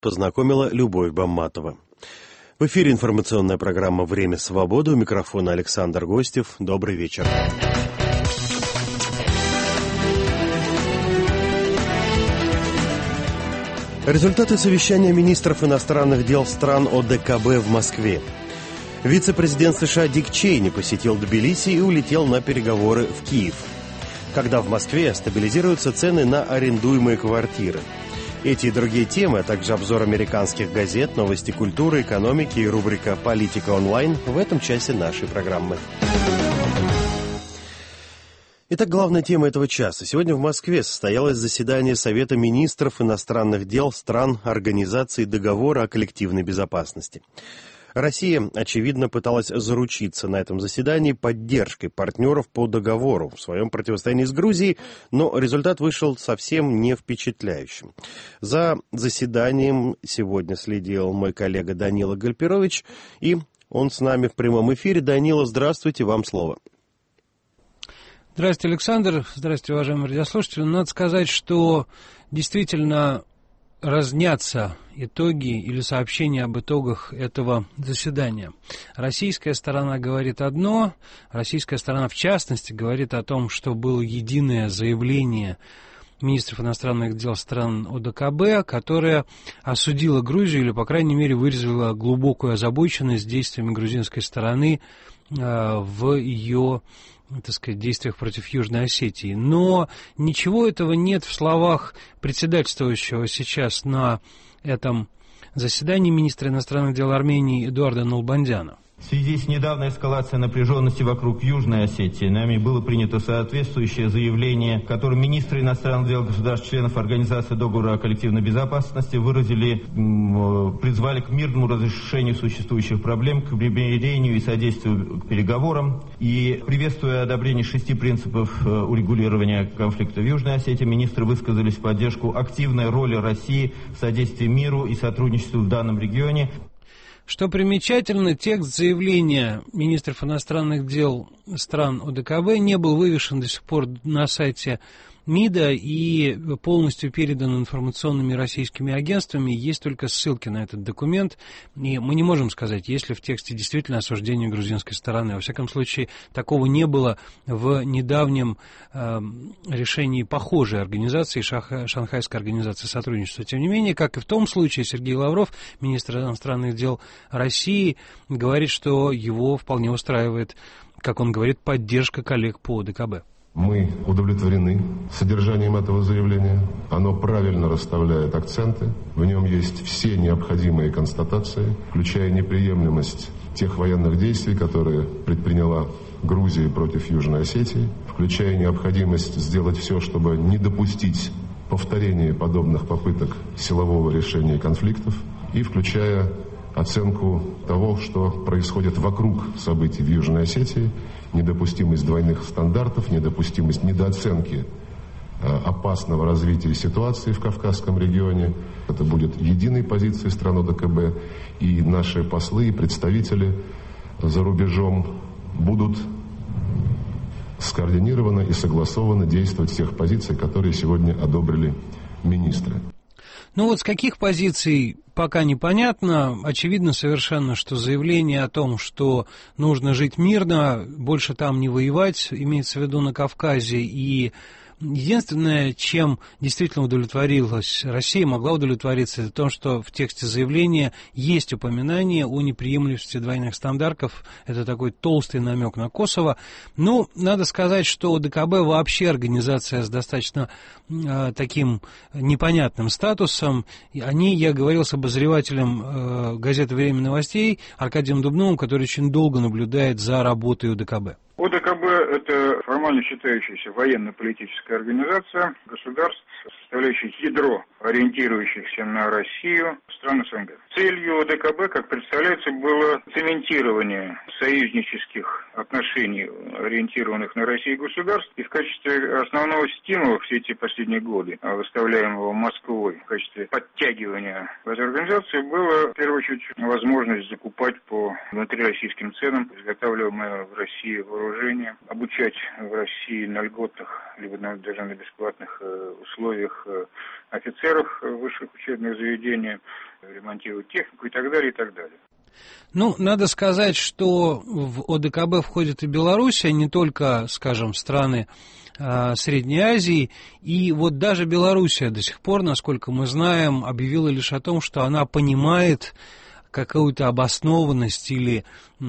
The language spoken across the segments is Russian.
познакомила Любовь Бамматова. В эфире информационная программа «Время свободы». У микрофона Александр Гостев. Добрый вечер. Результаты совещания министров иностранных дел стран ОДКБ в Москве. Вице-президент США Дик Чейни посетил Тбилиси и улетел на переговоры в Киев. Когда в Москве стабилизируются цены на арендуемые квартиры. Эти и другие темы, а также обзор американских газет, новости культуры, экономики и рубрика «Политика онлайн» в этом часе нашей программы. Итак, главная тема этого часа. Сегодня в Москве состоялось заседание Совета министров иностранных дел стран Организации договора о коллективной безопасности. Россия, очевидно, пыталась заручиться на этом заседании поддержкой партнеров по договору в своем противостоянии с Грузией, но результат вышел совсем не впечатляющим. За заседанием сегодня следил мой коллега Данила Гальперович, и он с нами в прямом эфире. Данила, здравствуйте, вам слово. Здравствуйте, Александр. Здравствуйте, уважаемые радиослушатели. Надо сказать, что действительно разнятся итоги или сообщения об итогах этого заседания. Российская сторона говорит одно, российская сторона в частности говорит о том, что было единое заявление министров иностранных дел стран ОДКБ, которое осудило Грузию или, по крайней мере, выразило глубокую озабоченность действиями грузинской стороны в ее, так сказать, действиях против Южной Осетии. Но ничего этого нет в словах председательствующего сейчас на этом заседании министра иностранных дел Армении Эдуарда Налбандяна. В связи с недавней эскалацией напряженности вокруг Южной Осетии нами было принято соответствующее заявление, в котором министры иностранных дел государств-членов Организации договора о коллективной безопасности призвали к мирному разрешению существующих проблем, к примирению и содействию к переговорам. И, приветствуя одобрение 6 принципов урегулирования конфликта в Южной Осетии, министры высказались в поддержку активной роли России в содействии миру и сотрудничеству в данном регионе. Что примечательно, текст заявления министров иностранных дел стран ОДКБ не был вывешен до сих пор на сайте МИДа и полностью передан информационными российскими агентствами. Есть только ссылки на этот документ, и мы не можем сказать, есть ли в тексте действительно осуждение грузинской стороны. Во всяком случае, такого не было в недавнем решении похожей организации, Шанхайской организации сотрудничества. Тем не менее, как и в том случае, Сергей Лавров, министр иностранных дел России, говорит, что его вполне устраивает, как он говорит, поддержка коллег по ОДКБ. Мы удовлетворены содержанием этого заявления. Оно правильно расставляет акценты. В нем есть все необходимые констатации, включая неприемлемость тех военных действий, которые предприняла Грузия против Южной Осетии, включая необходимость сделать все, чтобы не допустить повторения подобных попыток силового решения конфликтов, и включая оценку того, что происходит вокруг событий в Южной Осетии, недопустимость двойных стандартов, недопустимость недооценки опасного развития ситуации в Кавказском регионе. Это будет единой позицией стран ОДКБ, и наши послы и представители за рубежом будут скоординированно и согласованно действовать с тех позиций, которые сегодня одобрили министры. Ну вот с каких позиций пока непонятно. Очевидно совершенно, что заявление о том, что нужно жить мирно, больше там не воевать, имеется в виду на Кавказе, и единственное, чем действительно удовлетворилась Россия, могла удовлетвориться, это то, что в тексте заявления есть упоминание о неприемлемости двойных стандартов. Это такой толстый намек на Косово. Ну, надо сказать, что ОДКБ вообще организация с достаточно таким непонятным статусом. Они, я говорил с обозревателем газеты «Время новостей» Аркадием Дубновым, который очень долго наблюдает за работой ОДКБ. ОДКБ – это формально считающаяся военно-политическая организация государств, составляющих ядро, ориентирующихся на Россию, стран СНГ. Целью ОДКБ, как представляется, было цементирование союзнических отношений, ориентированных на Россию государств, и в качестве основного стимула все эти последние годы, выставляемого Москвой в качестве подтягивания в этой организации, была, в первую очередь, возможность закупать по внутрироссийским ценам изготавливаемое в России вооружение. вооружения, обучать в России на льготных, либо даже на бесплатных условиях офицеров высших учебных заведений, ремонтировать технику и так далее, и так далее. Ну, надо сказать, что в ОДКБ входит и Белоруссия, не только, скажем, страны Средней Азии, и вот даже Белоруссия до сих пор, насколько мы знаем, объявила лишь о том, что она понимает какую-то обоснованность или,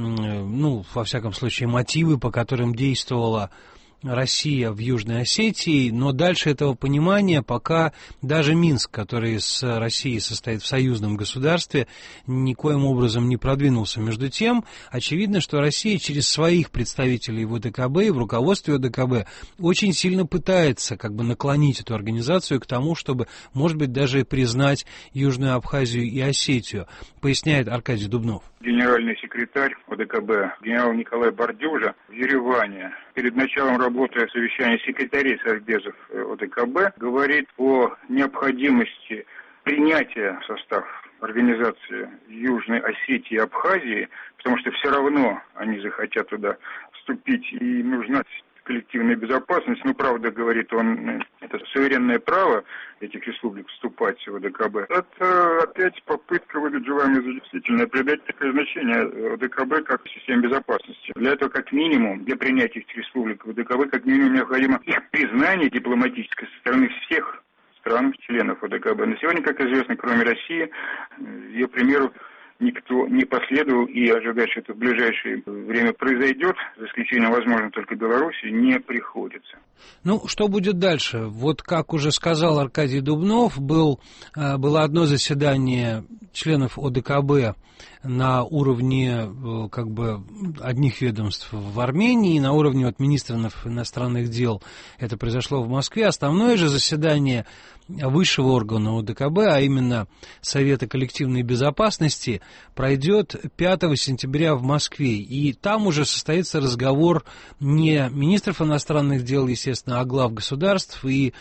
ну, во всяком случае, мотивы, по которым действовала Россия в Южной Осетии, но дальше этого понимания пока даже Минск, который с Россией состоит в союзном государстве, никоим образом не продвинулся. Между тем, очевидно, что Россия через своих представителей в ОДКБ и в руководстве ОДКБ очень сильно пытается как бы наклонить эту организацию к тому, чтобы, может быть, даже признать Южную Абхазию и Осетию, поясняет Аркадий Дубнов. Генеральный секретарь ОДКБ генерал Николай Бардюжа в Ереване перед началом работы совещания секретарей совбезов ОДКБ говорит о необходимости принятия в состав организации Южной Осетии и Абхазии, потому что все равно они захотят туда вступить, и нужна коллективная безопасность. Ну, правда, говорит он, это суверенное право этих республик вступать в ОДКБ. Это опять попытка выдать желаемое за действительное, придать такое значение ОДКБ как системе безопасности. Для этого, как минимум, для принятия этих республик в ОДКБ, как минимум, необходимо их признание дипломатическое со стороны всех стран-членов ОДКБ. На сегодня, как известно, кроме России, ее примеру никто не последовал, и ожидать, что это в ближайшее время произойдет, за исключением, возможно, только Беларуси, не приходится. Ну, что будет дальше? Вот, как уже сказал Аркадий Дубнов, было одно заседание членов ОДКБ на уровне как бы одних ведомств в Армении, на уровне вот министров иностранных дел это произошло в Москве. Основное же заседание высшего органа ОДКБ, а именно Совета коллективной безопасности, пройдет 5 сентября в Москве. И там уже состоится разговор не министров иностранных дел, естественно, а глав государств. И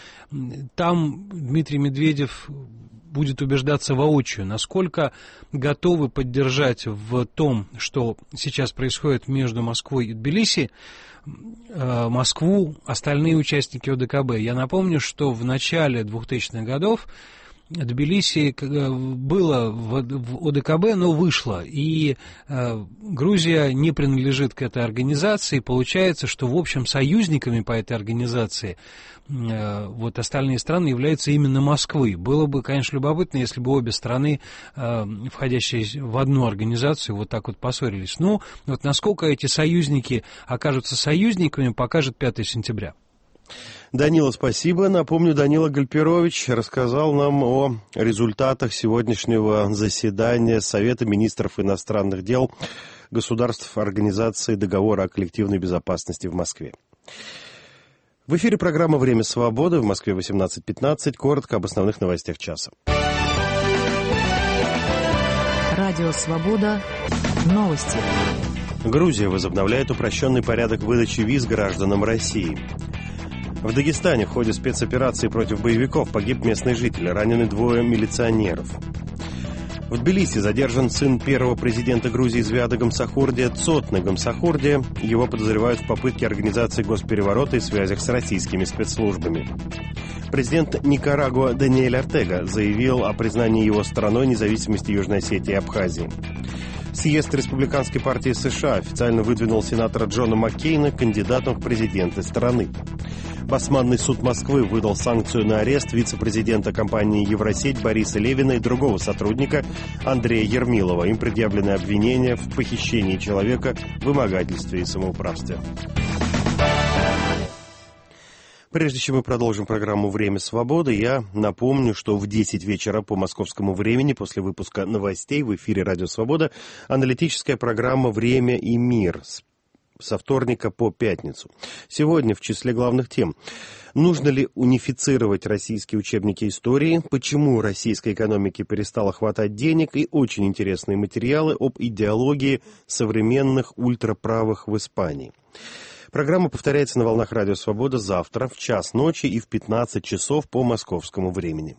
там Дмитрий Медведев будет убеждаться воочию, насколько готовы поддержать в том, что сейчас происходит между Москвой и Тбилиси, Москву остальные участники ОДКБ. Я напомню, что в начале 2000-х годов Тбилиси было в ОДКБ, но вышло, и Грузия не принадлежит к этой организации. Получается, что, в общем, союзниками по этой организации вот остальные страны являются именно Москвы. Было бы, конечно, любопытно, если бы обе страны, входящие в одну организацию, вот так вот поссорились. Ну, вот насколько эти союзники окажутся союзниками, покажет 5 сентября. Данила, спасибо. Напомню, Данила Гальперович рассказал нам о результатах сегодняшнего заседания Совета министров иностранных дел государств Организации договора о коллективной безопасности в Москве. В эфире программа «Время свободы», в Москве 18:15. Коротко об основных новостях часа. Радио «Свобода». Новости. Грузия возобновляет упрощенный порядок выдачи виз гражданам России. В Дагестане в ходе спецоперации против боевиков погиб местный житель, ранены 2 милиционеров. В Тбилиси задержан сын первого президента Грузии Звиада Гамсахурдия Цотны Гамсахурдия. Его подозревают в попытке организации госпереворота и связях с российскими спецслужбами. Президент Никарагуа Даниэль Ортега заявил о признании его страной независимости Южной Осетии и Абхазии. Съезд Республиканской партии США официально выдвинул сенатора Джона Маккейна кандидатом в президенты страны. Басманный суд Москвы выдал санкцию на арест вице-президента компании «Евросеть» Бориса Левина и другого сотрудника Андрея Ермилова. Им предъявлены обвинения в похищении человека, вымогательстве и самоуправстве. Прежде чем мы продолжим программу «Время свободы», я напомню, что в 10 вечера по московскому времени, после выпуска новостей в эфире «Радио Свобода», аналитическая программа «Время и мир» со вторника по пятницу. Сегодня в числе главных тем: нужно ли унифицировать российские учебники истории, почему российской экономике перестало хватать денег, и очень интересные материалы об идеологии современных ультраправых в Испании. Программа повторяется на волнах «Радио Свобода» завтра в 1:00 ночи и в 15 часов по московскому времени.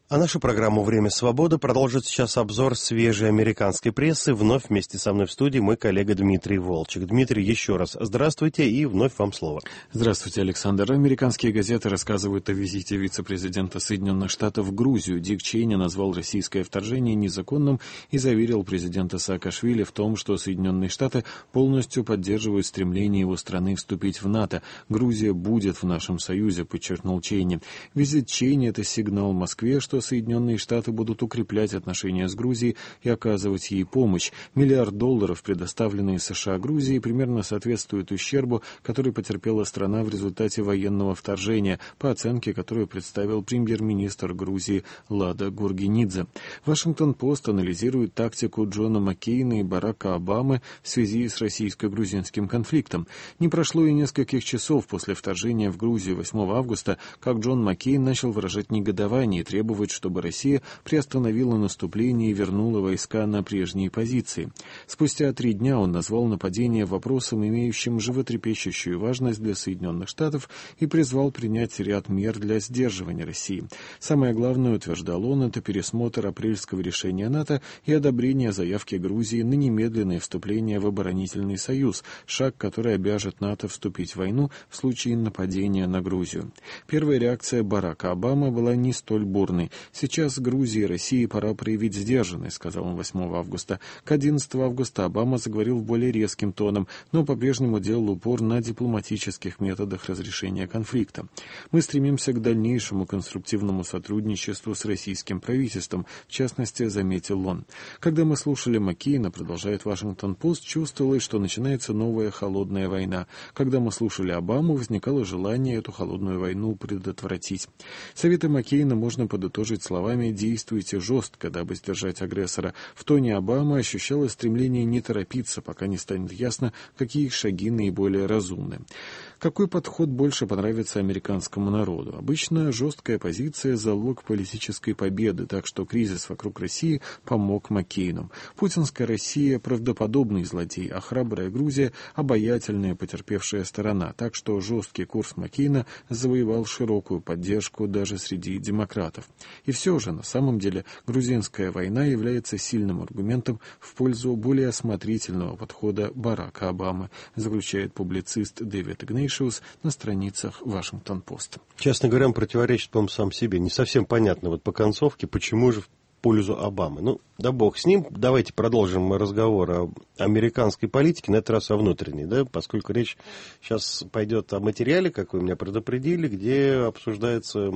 А нашу программу «Время свободы» продолжит сейчас обзор свежей американской прессы. Вновь вместе со мной в студии мой коллега Дмитрий Волчек. Дмитрий, еще раз здравствуйте и вновь вам слово. Здравствуйте, Александр. Американские газеты рассказывают о визите вице-президента Соединенных Штатов в Грузию. Дик Чейни назвал российское вторжение незаконным и заверил президента Саакашвили в том, что Соединенные Штаты полностью поддерживают стремление его страны вступить в НАТО. «Грузия будет в нашем союзе», подчеркнул Чейни. Визит Чейни – это сигнал Москве, что Соединенные Штаты будут укреплять отношения с Грузией и оказывать ей помощь. $1 миллиард, предоставленные США Грузии, примерно соответствуют ущербу, который потерпела страна в результате военного вторжения, по оценке, которую представил премьер-министр Грузии Лада Гургенидзе. Вашингтон-Пост анализирует тактику Джона Маккейна и Барака Обамы в связи с российско-грузинским конфликтом. Не прошло и нескольких часов после вторжения в Грузию 8 августа, как Джон Маккейн начал выражать негодование и требовать, чтобы Россия приостановила наступление и вернула войска на прежние позиции. Спустя 3 дня он назвал нападение вопросом, имеющим животрепещущую важность для Соединенных Штатов, и призвал принять ряд мер для сдерживания России. Самое главное, утверждал он, это пересмотр апрельского решения НАТО и одобрение заявки Грузии на немедленное вступление в оборонительный союз, шаг, который обяжет НАТО вступить в войну в случае нападения на Грузию. Первая реакция Барака Обамы была не столь бурной. «Сейчас Грузии и России пора проявить сдержанность», — сказал он 8 августа. К 11 августа Обама заговорил более резким тоном, но по-прежнему делал упор на дипломатических методах разрешения конфликта. «Мы стремимся к дальнейшему конструктивному сотрудничеству с российским правительством», в частности, заметил он. Когда мы слушали Маккейна, продолжает Вашингтон-Пост, чувствовалось, что начинается новая холодная война. Когда мы слушали Обаму, возникало желание эту холодную войну предотвратить. Советы Маккейна можно подытожить словами «действуйте жестко, дабы сдержать агрессора». В тоне Обамы ощущалось стремление не торопиться, пока не станет ясно, какие шаги наиболее разумны. Какой подход больше понравится американскому народу? Обычно жесткая позиция – залог политической победы, так что кризис вокруг России помог Маккейну. Путинская Россия – правдоподобный злодей, а храбрая Грузия – обаятельная потерпевшая сторона, так что жесткий курс Маккейна завоевал широкую поддержку даже среди демократов. И все же, на самом деле, грузинская война является сильным аргументом в пользу более осмотрительного подхода Барака Обамы, заключает публицист Дэвид Игнейшиус на страницах Вашингтон-Пост. Честно говоря, он противоречит, по-моему, сам себе. Не совсем понятно вот по концовке, почему же в пользу Обамы. Ну, да бог с ним. Давайте продолжим разговор о американской политике, на этот раз о внутренней, да, поскольку речь сейчас пойдет о материале, как вы меня предупредили, где обсуждается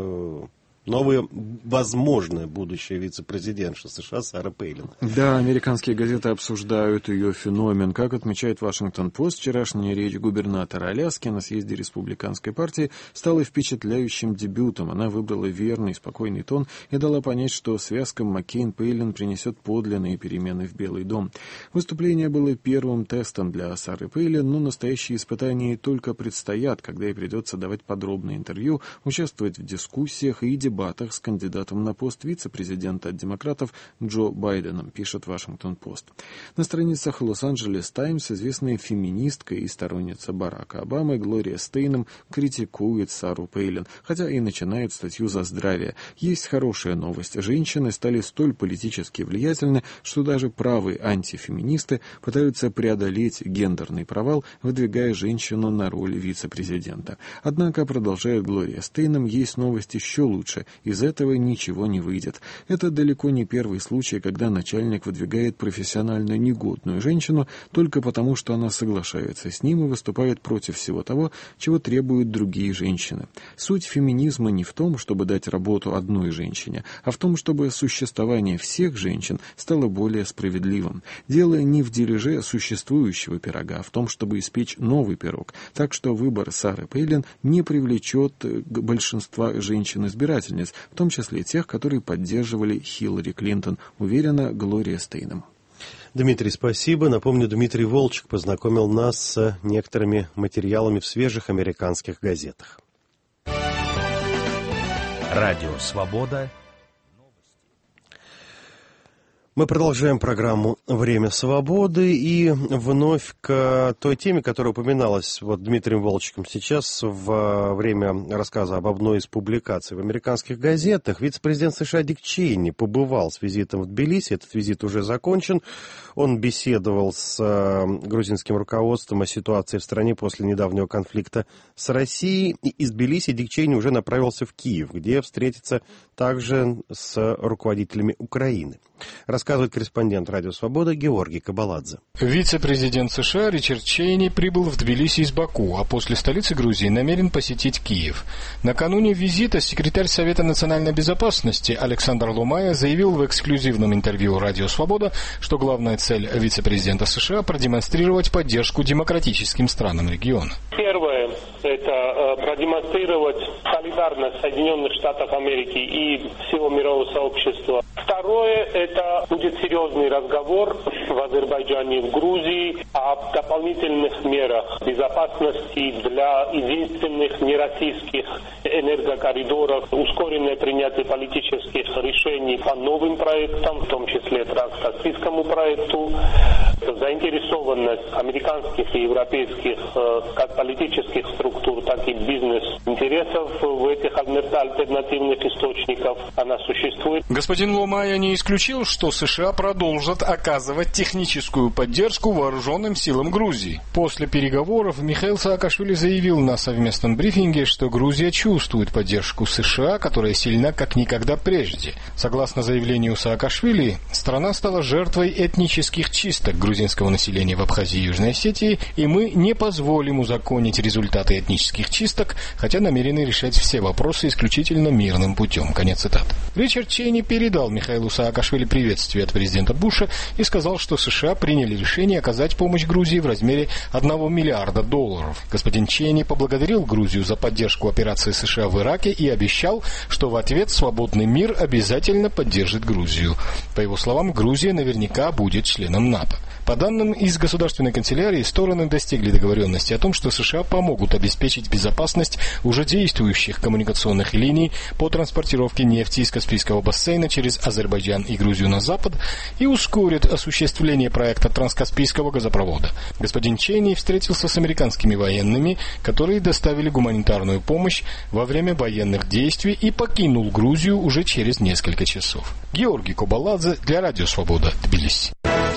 новое возможное будущее вице-президентша США Сара Пейлин. Да, американские газеты обсуждают ее феномен. Как отмечает Вашингтон-Пост, вчерашняя речь губернатора Аляски на съезде республиканской партии стала впечатляющим дебютом. Она выбрала верный, спокойный тон и дала понять, что связка Маккейн-Пейлин принесет подлинные перемены в Белый дом. Выступление было первым тестом для Сары Пейлин, но настоящие испытания только предстоят, когда ей придется давать подробное интервью, участвовать в дискуссиях и дебатах с кандидатом на пост вице-президента от демократов Джо Байденом, пишет Вашингтон-Пост. На страницах Лос-Анджелес Таймс известная феминистка и сторонница Барака Обамы Глория Стейнем критикует Сару Пейлин, хотя и начинает статью за здравие. Есть хорошая новость. Женщины стали столь политически влиятельны, что даже правые антифеминисты пытаются преодолеть гендерный провал, выдвигая женщину на роль вице-президента. Однако, продолжает Глория Стейнем, есть новость еще лучше. Из этого ничего не выйдет. Это далеко не первый случай, когда начальник выдвигает профессионально негодную женщину только потому, что она соглашается с ним и выступает против всего того, чего требуют другие женщины. Суть феминизма не в том, чтобы дать работу одной женщине, а в том, чтобы существование всех женщин стало более справедливым. Дело не в дележе существующего пирога, а в том, чтобы испечь новый пирог. Так что выбор Сары Пейлин не привлечет большинства женщин-избирательниц, в том числе тех, которые поддерживали Хиллари Клинтон, уверена Глория Стейнем. Дмитрий, спасибо. Напомню, Дмитрий Волчек познакомил нас с некоторыми материалами в свежих американских газетах. Радио «Свобода». Мы продолжаем программу «Время свободы» и вновь к той теме, которая упоминалась Дмитрием Волчиком сейчас во время рассказа об одной из публикаций в американских газетах. Вице-президент США Дик Чейни побывал с визитом в Тбилиси. Этот визит уже закончен. Он беседовал с грузинским руководством о ситуации в стране после недавнего конфликта с Россией. И из Тбилиси Дик Чейни уже направился в Киев, где встретится также с руководителями Украины. Рассказывает корреспондент «Радио Свобода» Георгий Кабаладзе. Вице-президент США Ричард Чейни прибыл в Тбилиси из Баку, а после столицы Грузии намерен посетить Киев. Накануне визита секретарь Совета национальной безопасности Александр Лумая заявил в эксклюзивном интервью «Радио Свобода», что главная цель вице-президента США – продемонстрировать поддержку демократическим странам региона. Первое – это продемонстрировать солидарность Соединенных Штатов Америки и всего мирового сообщества. Второе – это будет серьезный разговор в Азербайджане и в Грузии о дополнительных мерах безопасности для единственных нероссийских энергокоридоров, ускоренное принятие политических решений по новым проектам, в том числе транскаспийскому проекту, заинтересованность американских и европейских как политических структур, так и бизнес-интересов в этих альтернативных источниках, она существует. Господин Лумая не исключил, что США продолжат оказывать техническую поддержку вооруженным силам Грузии. После переговоров Михаил Саакашвили заявил на совместном брифинге, что Грузия чувствует поддержку США, которая сильна как никогда прежде. Согласно заявлению Саакашвили, страна стала жертвой этнических чисток грузинского населения в Абхазии и Южной Осетии, и мы не позволим узаконить результаты этнических чисток, хотя намерены решать все вопросы исключительно мирным путем. Конец цитаты. Ричард Чейни передал Михаилу Саакашвили приветствие от президента Буша и сказал, что США приняли решение оказать помощь Грузии в размере $1 миллиарда. Господин Чейни поблагодарил Грузию за поддержку операции США в Ираке и обещал, что в ответ свободный мир обязательно поддержит Грузию. По его словам, Грузия наверняка будет членом НАТО. По данным из государственной канцелярии, стороны достигли договоренности о том, что США помогут обеспечить безопасность уже действующих коммуникационных линий по транспортировке нефти из Каспийского бассейна через Азербайджан и Грузию на запад и ускорят осуществление проекта транскаспийского газопровода. Господин Чейни встретился с американскими военными, которые доставили гуманитарную помощь во время военных действий и покинул Грузию уже через несколько часов. Георгий Кабаладзе для Радио Свобода, Тбилиси.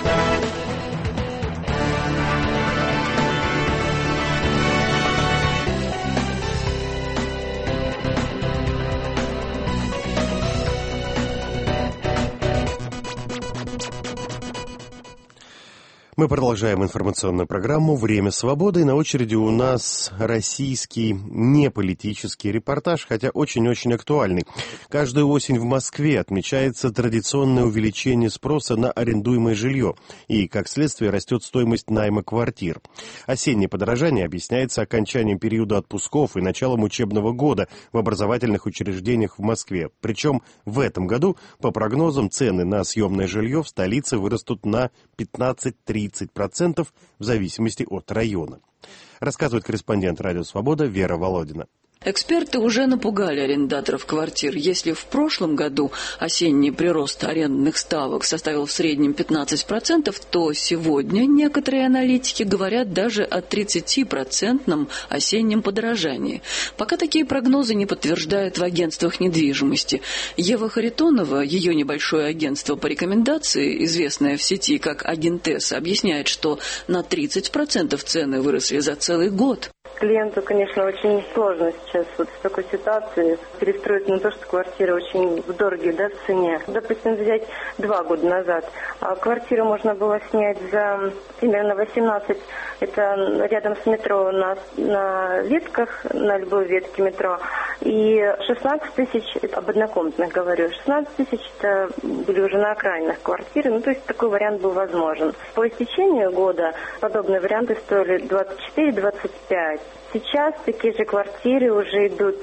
Мы продолжаем информационную программу «Время свободы». И на очереди у нас российский неполитический репортаж, хотя очень-очень актуальный. Каждую осень в Москве отмечается традиционное увеличение спроса на арендуемое жилье. И, как следствие, растет стоимость найма квартир. Осеннее подорожание объясняется окончанием периода отпусков и началом учебного года в образовательных учреждениях в Москве. Причем в этом году, по прогнозам, цены на съемное жилье в столице вырастут на 15-30% в зависимости от района. Рассказывает корреспондент «Радио Свобода» Вера Володина. Эксперты уже напугали арендаторов квартир. Если в прошлом году осенний прирост арендных ставок составил в среднем 15%, то сегодня некоторые аналитики говорят даже о 30% осеннем подорожании. Пока такие прогнозы не подтверждают в агентствах недвижимости. Ева Харитонова, ее небольшое агентство по рекомендации, известное в сети как Агентес, объясняет, что на 30% цены выросли за целый год. Клиенту, конечно, очень сложно сейчас вот в такой ситуации перестроиться на то, что квартиры очень дорогие, да, в цене. Допустим, взять 2 года назад. Квартиру можно было снять за примерно 18, это рядом с метро на ветках, на любой ветке метро. И 16 тысяч, об однокомнатных говорю, 16 тысяч это были уже на окраинах квартиры, ну то есть такой вариант был возможен. По истечению года подобные варианты стоили 24-25. Сейчас такие же квартиры уже идут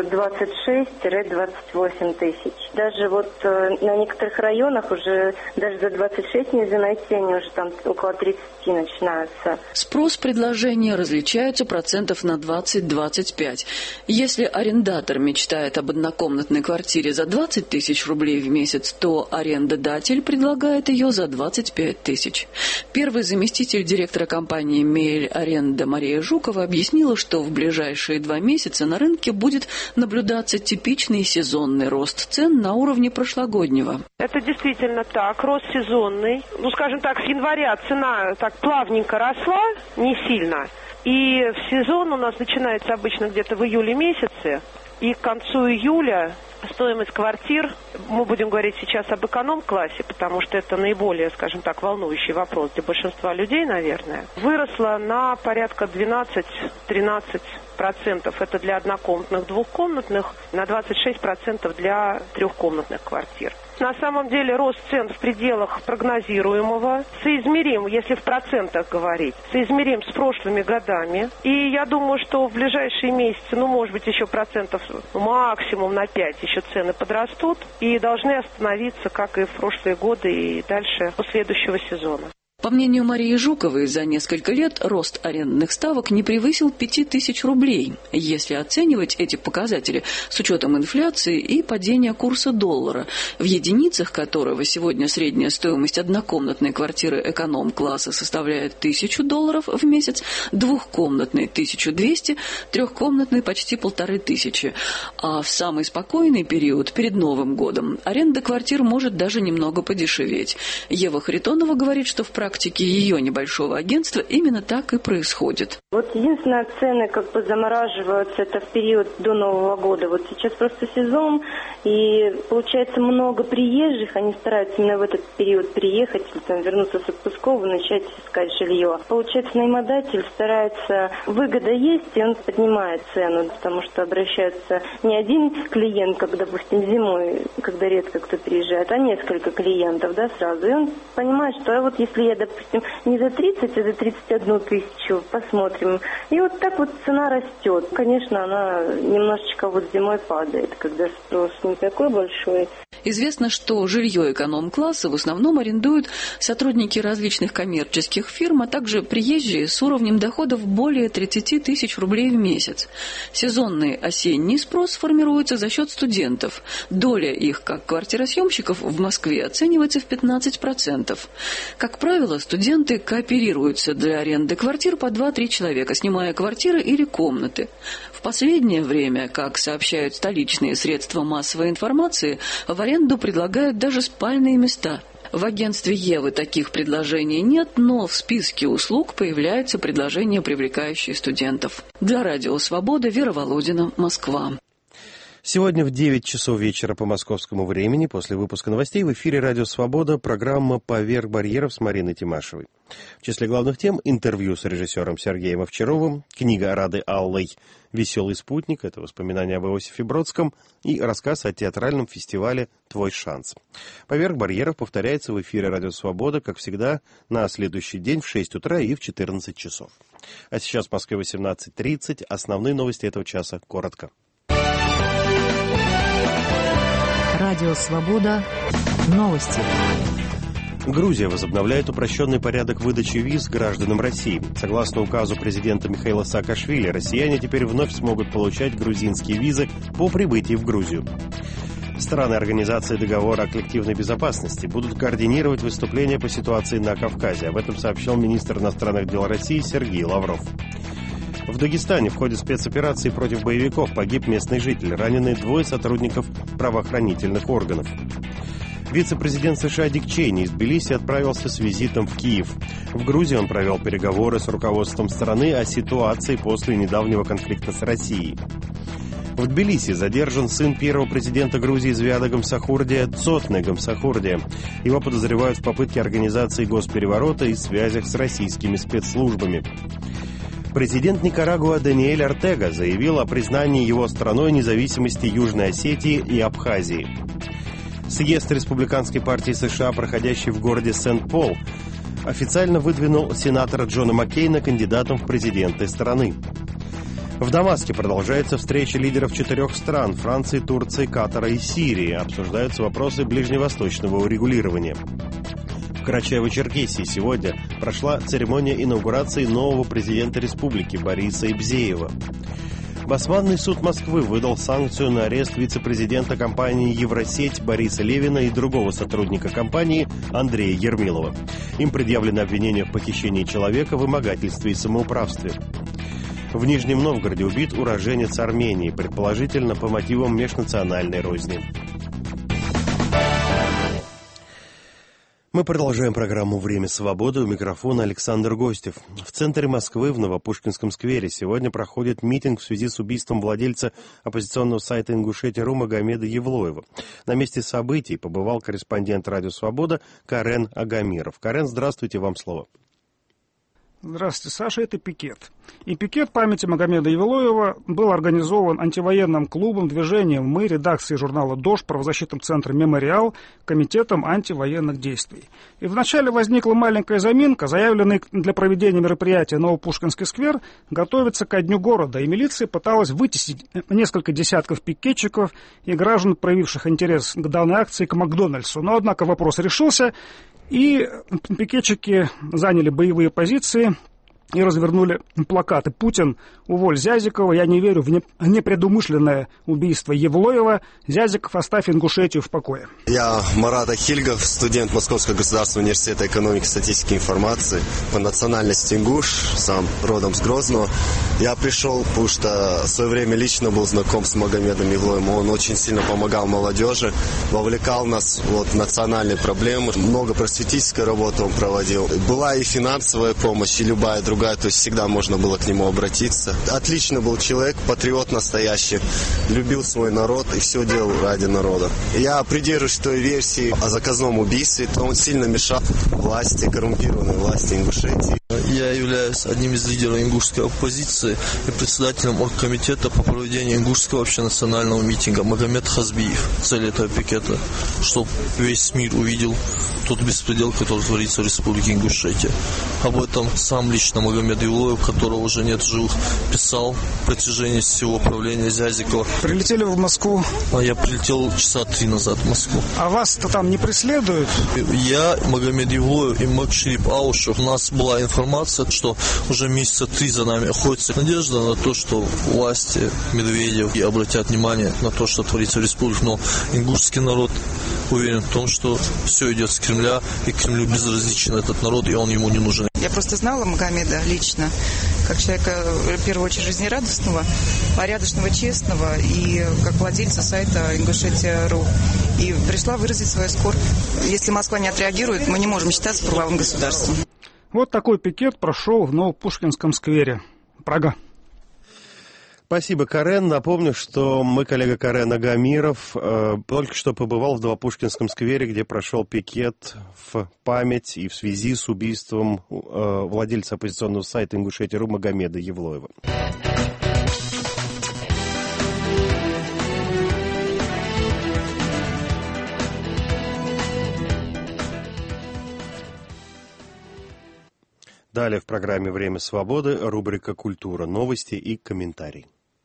26-28 тысяч. Даже вот на некоторых районах уже даже за 26 нельзя найти, они уже там около 30 начинаются. Спрос-предложение различаются процентов на 20-25. Если арендатор мечтает об однокомнатной квартире за 20 тысяч рублей в месяц, то арендодатель предлагает ее за 25 тысяч. Первый заместитель директора компании «Мейль Аренда» Мария Жукова объяснила, что в ближайшие 2 месяца на рынке будет наблюдаться типичный сезонный рост цен на уровне прошлогоднего. Это действительно так, рост сезонный. Скажем так, с января цена так плавненько росла, не сильно. И в сезон у нас начинается обычно где-то в июле месяце. И к концу июля стоимость квартир, мы будем говорить сейчас об эконом-классе, потому что это наиболее, скажем так, волнующий вопрос для большинства людей, наверное, выросла на порядка 12-13%. Это для однокомнатных, двухкомнатных, на 26% для трехкомнатных квартир. На самом деле рост цен в пределах прогнозируемого, соизмерим, если в процентах говорить, соизмерим с прошлыми годами. И я думаю, что в ближайшие месяцы, может быть, еще процентов максимум на 5 еще цены подрастут и должны остановиться, как и в прошлые годы и дальше по следующего сезона. По мнению Марии Жуковой, за несколько лет рост арендных ставок не превысил 5000 рублей, если оценивать эти показатели с учетом инфляции и падения курса доллара, в единицах которого сегодня средняя стоимость однокомнатной квартиры эконом-класса составляет $1000 в месяц, двухкомнатной 1200, трехкомнатной почти 1500. А в самый спокойный период, перед Новым годом, аренда квартир может даже немного подешеветь. Ева Харитонова говорит, что в практике ее небольшого агентства именно так и происходит. Вот единственное, цены замораживаются, это в период до Нового года. Вот сейчас просто сезон, и получается много приезжих, они стараются именно в этот период приехать, или вернуться с отпусков и начать искать жилье. Получается, наимодатель старается, выгода есть, и он поднимает цену, потому что обращается не один клиент, как, допустим, зимой, когда редко кто приезжает, а несколько клиентов, сразу. И он понимает, что вот если я, допустим, не за 30, а за 31 тысячу, посмотрим. И вот так вот цена растет. Конечно, она немножечко зимой падает, когда спрос не такой большой. Известно, что жилье эконом-класса в основном арендуют сотрудники различных коммерческих фирм, а также приезжие с уровнем доходов более 30 тысяч рублей в месяц. Сезонный осенний спрос формируется за счет студентов. Доля их, как квартиросъемщиков, в Москве оценивается в 15%. Как правило, студенты кооперируются для аренды квартир по 2-3 человека, снимая квартиры или комнаты. В последнее время, как сообщают столичные средства массовой информации, в аренду предлагают даже спальные места. В агентстве Евы таких предложений нет, но в списке услуг появляются предложения, привлекающие студентов. Для Радио Свобода, Вера Володина, Москва. Сегодня в 9 часов вечера по московскому времени, после выпуска новостей, в эфире «Радио Свобода» программа «Поверх барьеров» с Мариной Тимашевой. В числе главных тем интервью с режиссером Сергеем Овчаровым, книга Рады Аллой «Веселый спутник» — это воспоминания об Иосифе Бродском, и рассказ о театральном фестивале «Твой шанс». «Поверх барьеров» повторяется в эфире «Радио Свобода», как всегда, на следующий день в 6 утра и в 14 часов. А сейчас в Москве 18:30. Основные новости этого часа коротко. Радио «Свобода». Новости. Грузия возобновляет упрощенный порядок выдачи виз гражданам России. Согласно указу президента Михаила Саакашвили, россияне теперь вновь смогут получать грузинские визы по прибытии в Грузию. Страны Организации договора о коллективной безопасности будут координировать выступления по ситуации на Кавказе. Об этом сообщил министр иностранных дел России Сергей Лавров. В Дагестане в ходе спецоперации против боевиков погиб местный житель. Ранены 2 сотрудников правоохранительных органов. Вице-президент США Дик Чейни из Тбилиси отправился с визитом в Киев. В Грузии он провел переговоры с руководством страны о ситуации после недавнего конфликта с Россией. В Тбилиси задержан сын первого президента Грузии Звиада Гамсахурдия Цотне Гамсахурдия. Его подозревают в попытке организации госпереворота и связях с российскими спецслужбами. Президент Никарагуа Даниэль Ортега заявил о признании его страной независимости Южной Осетии и Абхазии. Съезд Республиканской партии США, проходящий в городе Сент-Пол, официально выдвинул сенатора Джона Маккейна кандидатом в президенты страны. В Дамаске продолжается встреча лидеров 4 стран – Франции, Турции, Катара и Сирии. Обсуждаются вопросы ближневосточного урегулирования. В Карачаево-Черкесии сегодня прошла церемония инаугурации нового президента республики Бориса Ибзеева. Басманный суд Москвы выдал санкцию на арест вице-президента компании «Евросеть» Бориса Левина и другого сотрудника компании Андрея Ермилова. Им предъявлено обвинение в похищении человека, вымогательстве и самоуправстве. В Нижнем Новгороде убит уроженец Армении, предположительно по мотивам межнациональной розни. Мы продолжаем программу «Время свободы». У микрофона Александр Гостев. В центре Москвы, в Новопушкинском сквере, сегодня проходит митинг в связи с убийством владельца оппозиционного сайта Ингушетия.ру Магомеда Евлоева. На месте событий побывал корреспондент «Радио Свобода» Карен Агамиров. Карен, здравствуйте, вам слово. Здравствуйте, Саша, это пикет. И пикет памяти Магомеда Евлоева был организован антивоенным клубом, движением «Мы», редакцией журнала «Дождь», правозащитным центром «Мемориал», комитетом антивоенных действий. И вначале возникла маленькая заминка. Заявленный для проведения мероприятия Новопушкинский сквер готовится ко дню города, и милиция пыталась вытеснить несколько десятков пикетчиков и граждан, проявивших интерес к данной акции, к Макдональдсу. Но, однако, вопрос решился, и пикетчики заняли боевые позиции и развернули плакаты: «Путин, уволь Зязикова», «Я не верю в непредумышленное убийство Евлоева», «Зязиков, оставь Ингушетию в покое». Я Марат Ахильгов, студент Московского государственного университета экономики, статистики и информации, по национальности ингуш, сам родом с Грозного. Я пришел, потому что в свое время лично был знаком с Магомедом Евлоевым. Он очень сильно помогал молодежи, вовлекал нас в национальные проблемы. Много просветительской работы он проводил. Была и финансовая помощь, и любая другая. То есть всегда можно было к нему обратиться. Отличный был человек, патриот настоящий, любил свой народ и все делал ради народа. Я придерживаюсь той версии о заказном убийстве, то он сильно мешал власти, коррумпированной власти Ингушетии. Я являюсь одним из лидеров ингушской оппозиции и председателем оргкомитета по проведению ингушского общенационального митинга Магомед Хазбиев. Цель этого пикета, чтобы весь мир увидел тот беспредел, который творится в республике Ингушетия. Об этом сам лично Магомед Евлоев, которого уже нет в живых, писал в протяжении всего правления Зязикова. Прилетели в Москву? Я прилетел часа 3 назад в Москву. А вас-то там не преследуют? Я, Магомед Евлоев и Макширип Аушев. У нас была информация, что уже месяца 3 за нами охотится. Надежда на то, что власти Медведев и обратят внимание на то, что творится в республике. Но ингушский народ уверен в том, что все идет с Кремля, и Кремлю безразличен этот народ, и он ему не нужен. Я просто знала Магомеда лично, как человека, в первую очередь, жизнерадостного, порядочного, честного, и как владельца сайта Ингушетия.ру. И пришла выразить свою скорбь. Если Москва не отреагирует, мы не можем считаться правовым государством. Вот такой пикет прошел в Новопушкинском сквере. Прага. Спасибо, Карен. Напомню, что мой коллега Карен Агамиров только что побывал в Новопушкинском сквере, где прошел пикет в память и в связи с убийством владельца оппозиционного сайта Ингушетия.ру Магомеда Евлоева. Далее в программе «Время свободы» рубрика «Культура», новости и комментарии.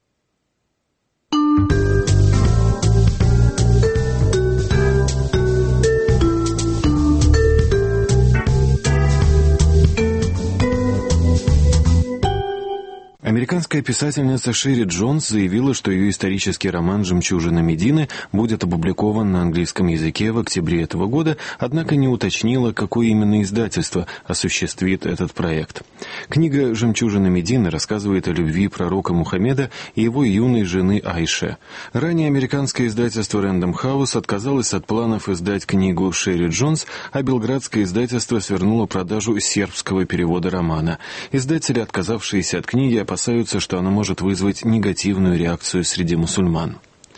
Американская писательница Шерри Джонс заявила, что ее исторический роман «Жемчужина Медины» будет опубликован на английском языке в октябре этого года, однако не уточнила, какое именно издательство осуществит этот проект. Книга «Жемчужина Медины» рассказывает о любви пророка Мухаммеда и его юной жены Айше. Ранее американское издательство Random House отказалось от планов издать книгу Шерри Джонс, а белградское издательство свернуло продажу сербского перевода романа. Издатели, отказавшиеся от книги, опасаются, что она может вызвать негативную реакцию среди мусульман.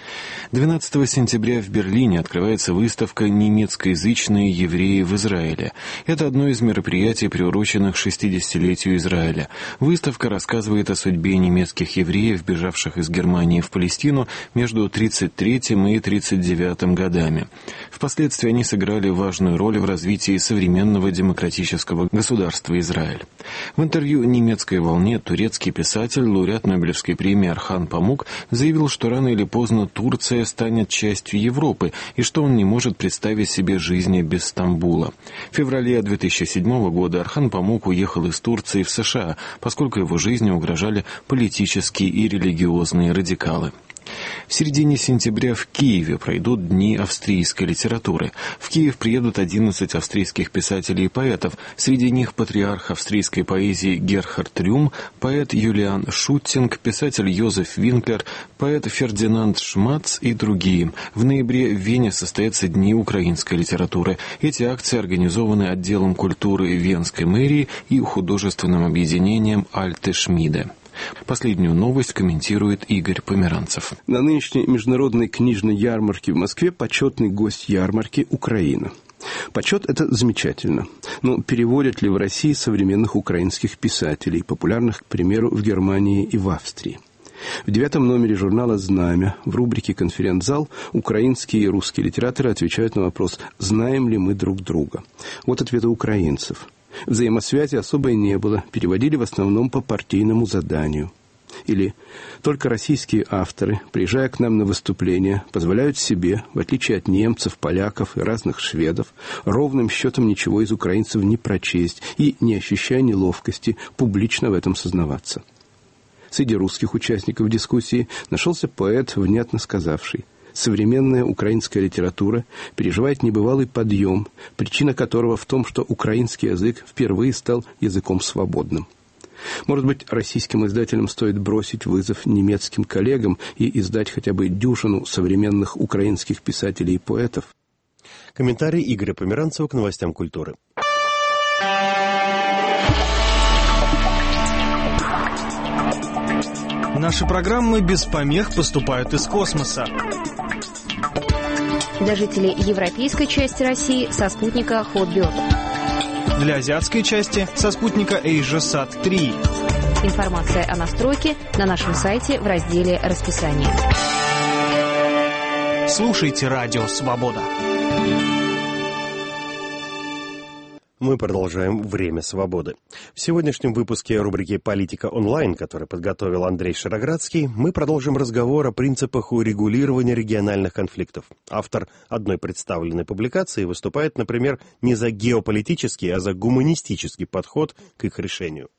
12 сентября в Берлине открывается выставка «Немецкоязычные евреи в Израиле». Это одно из мероприятий, приуроченных 60-летию Израиля. Выставка рассказывает о судьбе немецких евреев, бежавших из Германии в Палестину между 1933 и 1939 годами. Впоследствии они сыграли важную роль в развитии современного демократического государства Израиль. В интервью «Немецкой волне» турецкий писатель, лауреат Нобелевской премии Орхан Памук заявил, что рано или поздно Турция станет частью Европы и что он не может представить себе жизни без Стамбула. В феврале 2007 года Орхан Памук уехал из Турции в США, поскольку его жизни угрожали политические и религиозные радикалы. В середине сентября в Киеве пройдут Дни австрийской литературы. В Киев приедут 11 австрийских писателей и поэтов. Среди них патриарх австрийской поэзии Герхард Рюм, поэт Юлиан Шуттинг, писатель Йозеф Винклер, поэт Фердинанд Шмац и другие. В ноябре в Вене состоятся Дни украинской литературы. Эти акции организованы отделом культуры Венской мэрии и художественным объединением Альте Шмиде. Последнюю новость комментирует Игорь Померанцев. На нынешней международной книжной ярмарке в Москве почетный гость ярмарки – Украина. Почет – это замечательно. Но переводят ли в России современных украинских писателей, популярных, к примеру, в Германии и в Австрии? В 9-м номере журнала «Знамя» в рубрике «Конференц-зал» украинские и русские литераторы отвечают на вопрос «Знаем ли мы друг друга?». Вот ответы украинцев. Взаимосвязи особой не было, переводили в основном по партийному заданию. Или только российские авторы, приезжая к нам на выступления, позволяют себе, в отличие от немцев, поляков и разных шведов, ровным счетом ничего из украинцев не прочесть и, не ощущая неловкости, публично в этом сознаваться. Среди русских участников дискуссии нашелся поэт, внятно сказавший: современная украинская литература переживает небывалый подъем, причина которого в том, что украинский язык впервые стал языком свободным. Может быть, российским издателям стоит бросить вызов немецким коллегам и издать хотя бы дюжину современных украинских писателей и поэтов? Комментарий Игоря Померанцева к новостям культуры. Наши программы без помех поступают из космоса. Для жителей европейской части России со спутника Hotbird. Для азиатской части со спутника AsiaSat 3. Информация о настройке на нашем сайте в разделе «Расписание». Слушайте Радио Свобода. Мы продолжаем «Время свободы». В сегодняшнем выпуске рубрики «Политика онлайн», который подготовил Андрей Шароградский, мы продолжим разговор о принципах урегулирования региональных конфликтов. Автор одной представленной публикации выступает, например, не за геополитический, а за гуманистический подход к их решению.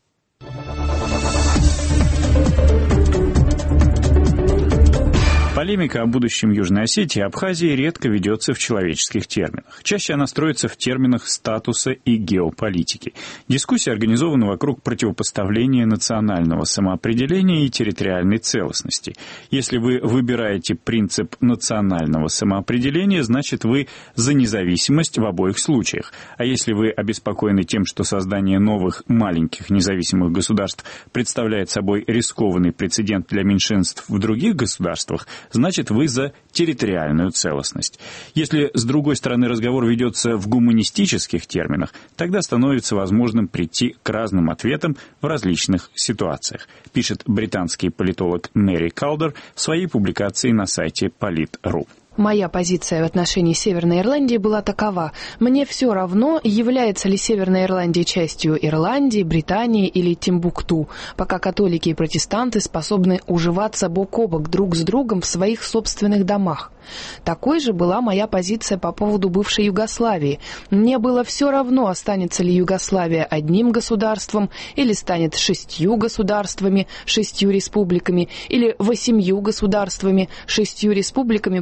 Полемика о будущем Южной Осетии и Абхазии редко ведется в человеческих терминах. Чаще она строится в терминах статуса и геополитики. Дискуссия организована вокруг противопоставления национального самоопределения и территориальной целостности. Если вы выбираете принцип национального самоопределения, значит вы за независимость в обоих случаях. А если вы обеспокоены тем, что создание новых маленьких независимых государств представляет собой рискованный прецедент для меньшинств в других государствах, значит, вы за территориальную целостность. Если, с другой стороны, разговор ведется в гуманистических терминах, тогда становится возможным прийти к разным ответам в различных ситуациях, пишет британский политолог Мэри Калдер в своей публикации на сайте Polit.ru. Моя позиция в отношении Северной Ирландии была такова. Мне все равно, является ли Северная Ирландия частью Ирландии, Британии или Тимбукту, пока католики и протестанты способны уживаться бок о бок друг с другом в своих собственных домах. Такой же была моя позиция по поводу бывшей Югославии. Мне было все равно, останется ли Югославия одним государством, или станет 6 государствами, 6 республиками, или 8 государствами, 6 республиками плюс 2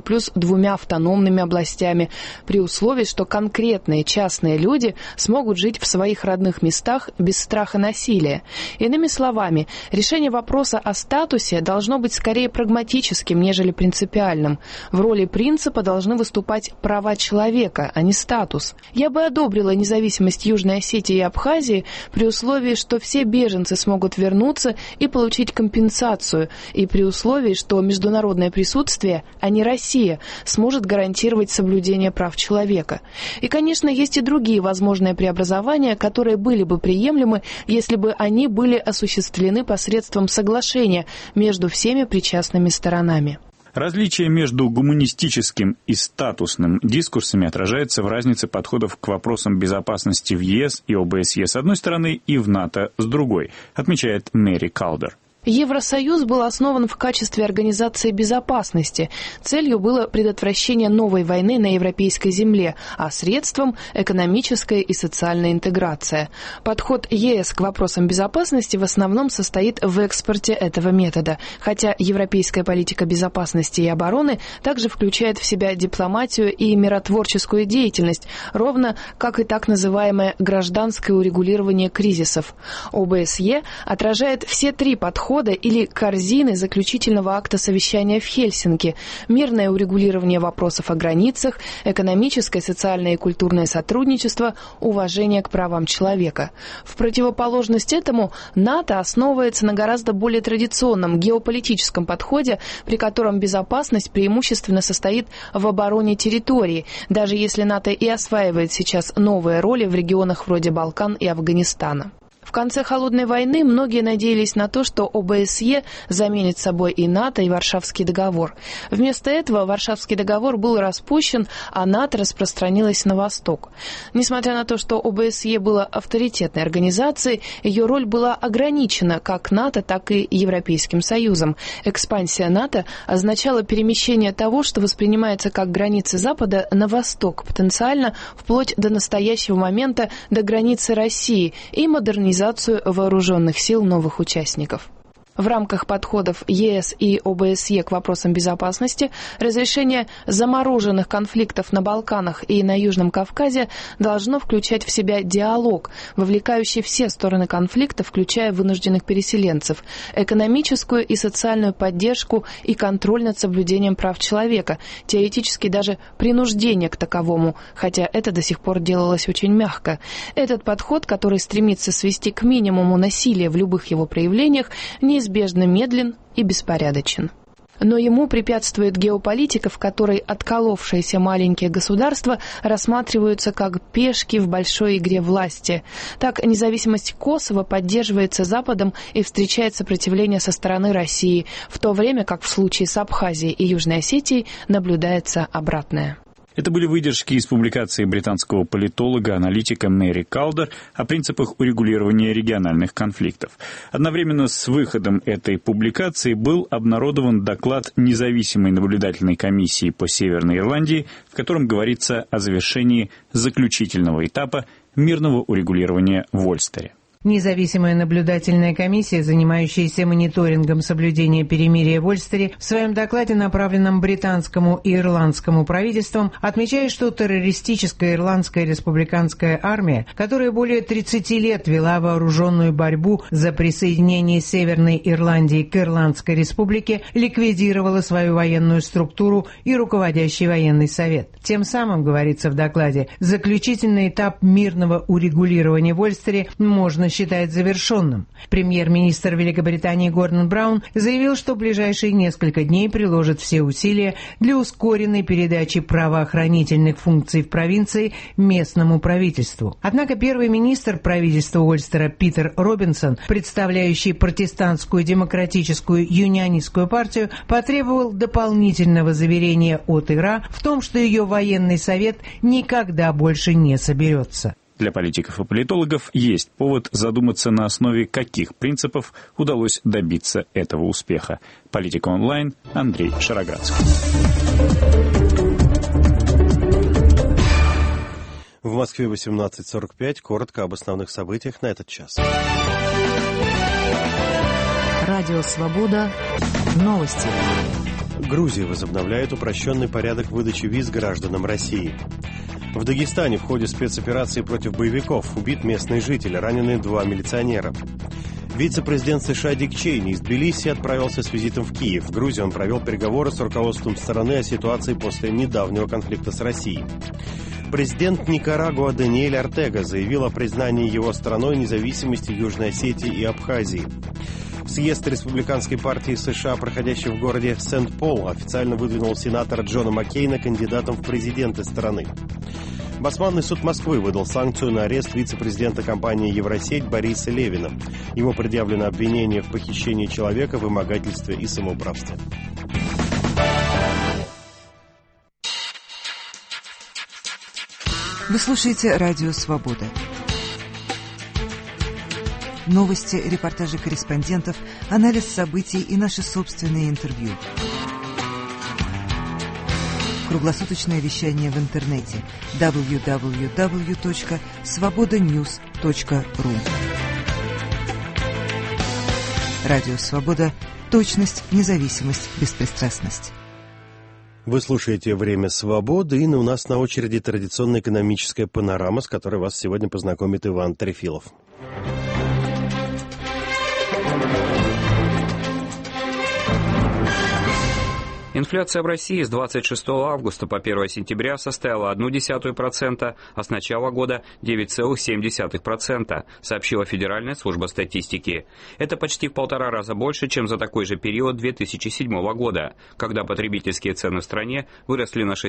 2 автономными областями, при условии, что конкретные частные люди смогут жить в своих родных местах без страха насилия. Иными словами, решение вопроса о статусе должно быть скорее прагматическим, нежели принципиальным. В роли принципа должны выступать права человека, а не статус. Я бы одобрила независимость Южной Осетии и Абхазии при условии, что все беженцы смогут вернуться и получить компенсацию, и при условии, что международное присутствие, а не Россия, сможет гарантировать соблюдение прав человека. И, конечно, есть и другие возможные преобразования, которые были бы приемлемы, если бы они были осуществлены посредством соглашения между всеми причастными сторонами. Различие между гуманистическим и статусным дискурсами отражается в разнице подходов к вопросам безопасности в ЕС и ОБСЕ с одной стороны и в НАТО с другой, отмечает Мэри Калдер. Евросоюз был основан в качестве организации безопасности. Целью было предотвращение новой войны на европейской земле, а средством – экономическая и социальная интеграция. Подход ЕС к вопросам безопасности в основном состоит в экспорте этого метода, хотя европейская политика безопасности и обороны также включает в себя дипломатию и миротворческую деятельность, ровно как и так называемое гражданское урегулирование кризисов. ОБСЕ отражает все 3 подхода или корзины заключительного акта совещания в Хельсинки: мирное урегулирование вопросов о границах, экономическое, социальное и культурное сотрудничество, уважение к правам человека. В противоположность этому НАТО основывается на гораздо более традиционном геополитическом подходе, при котором безопасность преимущественно состоит в обороне территории, даже если НАТО и осваивает сейчас новые роли в регионах вроде Балкан и Афганистана. В конце Холодной войны многие надеялись на то, что ОБСЕ заменит собой и НАТО, и Варшавский договор. Вместо этого Варшавский договор был распущен, а НАТО распространилось на восток. Несмотря на то, что ОБСЕ была авторитетной организацией, ее роль была ограничена как НАТО, так и Европейским Союзом. Экспансия НАТО означала перемещение того, что воспринимается как границы Запада, на восток, потенциально вплоть до настоящего момента до границы России, и модернизацию вооруженных сил новых участников. В рамках подходов ЕС и ОБСЕ к вопросам безопасности разрешение замороженных конфликтов на Балканах и на Южном Кавказе должно включать в себя диалог, вовлекающий все стороны конфликта, включая вынужденных переселенцев, экономическую и социальную поддержку и контроль над соблюдением прав человека, теоретически даже принуждение к таковому, хотя это до сих пор делалось очень мягко. Этот подход, который стремится свести к минимуму насилие в любых его проявлениях, неизбежно медлен и беспорядочен. Но ему препятствует геополитика, в которой отколовшиеся маленькие государства рассматриваются как пешки в большой игре власти. Так, независимость Косово поддерживается Западом и встречает сопротивление со стороны России, в то время как в случае с Абхазией и Южной Осетией наблюдается обратное. Это были выдержки из публикации британского политолога-аналитика Мэри Калдер о принципах урегулирования региональных конфликтов. Одновременно с выходом этой публикации был обнародован доклад независимой наблюдательной комиссии по Северной Ирландии, в котором говорится о завершении заключительного этапа мирного урегулирования в Ольстере. Независимая наблюдательная комиссия, занимающаяся мониторингом соблюдения перемирия в Ольстере, в своем докладе, направленном британскому и ирландскому правительствам, отмечает, что террористическая ирландская республиканская армия, которая более 30 лет вела вооруженную борьбу за присоединение Северной Ирландии к Ирландской республике, ликвидировала свою военную структуру и руководящий военный совет. Тем самым, говорится в докладе, заключительный этап мирного урегулирования в Ольстере можно считает завершенным. Премьер-министр Великобритании Гордон Браун заявил, что в ближайшие несколько дней приложит все усилия для ускоренной передачи правоохранительных функций в провинции местному правительству. Однако первый министр правительства Ольстера Питер Робинсон, представляющий протестантскую демократическую юнионистскую партию, потребовал дополнительного заверения от ИРА в том, что ее военный совет никогда больше не соберется. Для политиков и политологов есть повод задуматься, на основе каких принципов удалось добиться этого успеха. Политика онлайн, Андрей Шароградский. В Москве 18:45. Коротко об основных событиях на этот час. Радио «Свобода». Новости. Грузия возобновляет упрощенный порядок выдачи виз гражданам России. В Дагестане в ходе спецоперации против боевиков убит местный житель, ранены 2 милиционера. Вице-президент США Дик Чейни из Тбилиси отправился с визитом в Киев. В Грузии он провел переговоры с руководством страны о ситуации после недавнего конфликта с Россией. Президент Никарагуа Даниэль Ортега заявил о признании его страной независимости Южной Осетии и Абхазии. Съезд Республиканской партии США, проходящий в городе Сент-Пол, официально выдвинул сенатора Джона Маккейна кандидатом в президенты страны. Басманный суд Москвы выдал санкцию на арест вице-президента компании «Евросеть» Бориса Левина. Ему предъявлено обвинение в похищении человека, вымогательстве и самоуправстве. Вы слушаете «Радио Свобода». Новости, репортажи корреспондентов, анализ событий и наши собственные интервью. Круглосуточное вещание в интернете www.svobodanews.ru. Радио Свобода. Точность, независимость, беспристрастность. Вы слушаете «Время свободы», и у нас на очереди традиционная экономическая панорама, с которой вас сегодня познакомит Иван Трефилов. Инфляция в России с 26 августа по 1 сентября составила 0,1%, а с начала года 9,7%, сообщила Федеральная служба статистики. Это почти в 1,5 раза больше, чем за такой же период 2007 года, когда потребительские цены в стране выросли на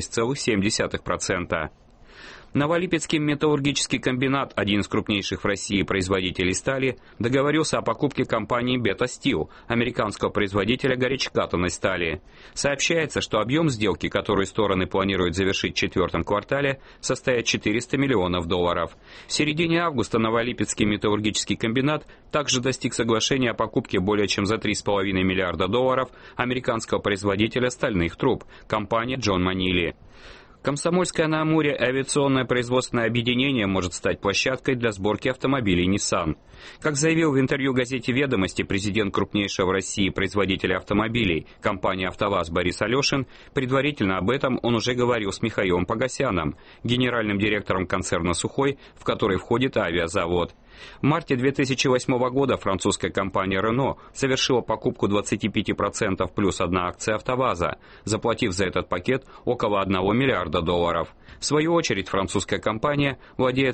6,7%. Новолипецкий металлургический комбинат, один из крупнейших в России производителей стали, договорился о покупке компании Beta Steel, американского производителя горячекатанной стали. Сообщается, что объем сделки, которую стороны планируют завершить в 4-м квартале, составит $400 миллионов. В середине августа Новолипецкий металлургический комбинат также достиг соглашения о покупке более чем за $3,5 миллиарда американского производителя стальных труб, компания Джон Манили. Комсомольское на Амуре авиационное производственное объединение может стать площадкой для сборки автомобилей Nissan. Как заявил в интервью газете «Ведомости» президент крупнейшего в России производителя автомобилей, компании «АвтоВАЗ» Борис Алешин, предварительно об этом он уже говорил с Михаилом Погосяном, генеральным директором концерна «Сухой», в который входит авиазавод. В марте 2008 года французская компания Renault совершила покупку 25% плюс 1 акция АвтоВАЗа, заплатив за этот пакет около $1 миллиарда. В свою очередь французская компания владеет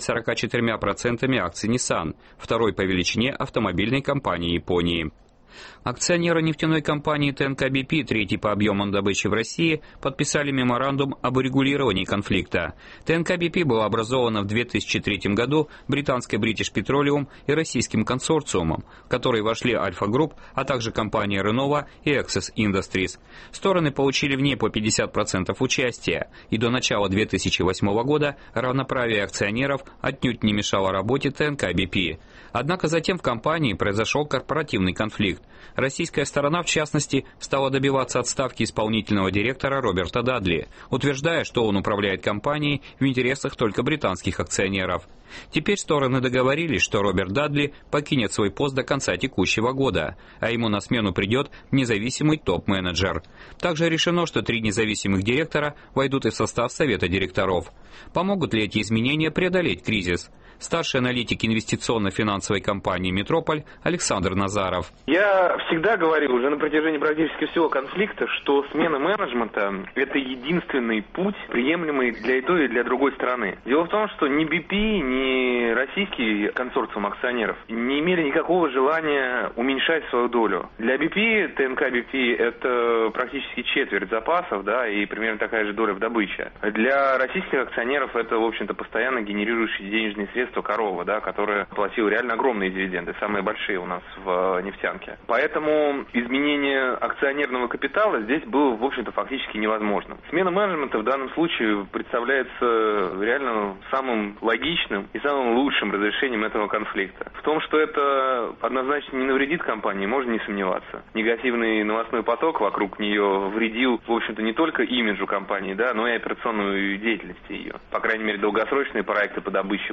44% акций Nissan, второй по величине автомобильной компании Японии. Акционеры нефтяной компании ТНК BP, третий по объемам добычи в России, подписали меморандум об урегулировании конфликта. ТНК BP была образована в 2003 году британской British Petroleum и российским консорциумом, в который вошли Альфа Групп, а также компания Renova и Access Industries. Стороны получили в ней по 50% участия, и до начала 2008 года равноправие акционеров отнюдь не мешало работе ТНК BP. Однако затем в компании произошел корпоративный конфликт. Российская сторона, в частности, стала добиваться отставки исполнительного директора Роберта Дадли, утверждая, что он управляет компанией в интересах только британских акционеров. Теперь стороны договорились, что Роберт Дадли покинет свой пост до конца текущего года, а ему на смену придет независимый топ-менеджер. Также решено, что 3 независимых директора войдут и в состав совета директоров. Помогут ли эти изменения преодолеть кризис? Старший аналитик инвестиционно-финансовой компании «Метрополь» Александр Назаров. Я всегда говорил уже на протяжении практически всего конфликта, что смена менеджмента – это единственный путь, приемлемый для и той, и для другой стороны. Дело в том, что ни BP, ни российский консорциум акционеров не имели никакого желания уменьшать свою долю. Для BP, ТНК BP – это практически четверть запасов, да, и примерно такая же доля в добыче. Для российских акционеров это, в общем-то, постоянно генерирующие денежные средства корова, да, которая платила реально огромные дивиденды, самые большие у нас в нефтянке. Поэтому изменение акционерного капитала здесь было, в общем-то, фактически невозможным. Смена менеджмента в данном случае представляется реально самым логичным и самым лучшим разрешением этого конфликта. В том, что это однозначно не навредит компании, можно не сомневаться. Негативный новостной поток вокруг нее вредил, в общем-то, не только имиджу компании, да, но и операционную деятельности ее. По крайней мере, долгосрочные проекты по добыче были под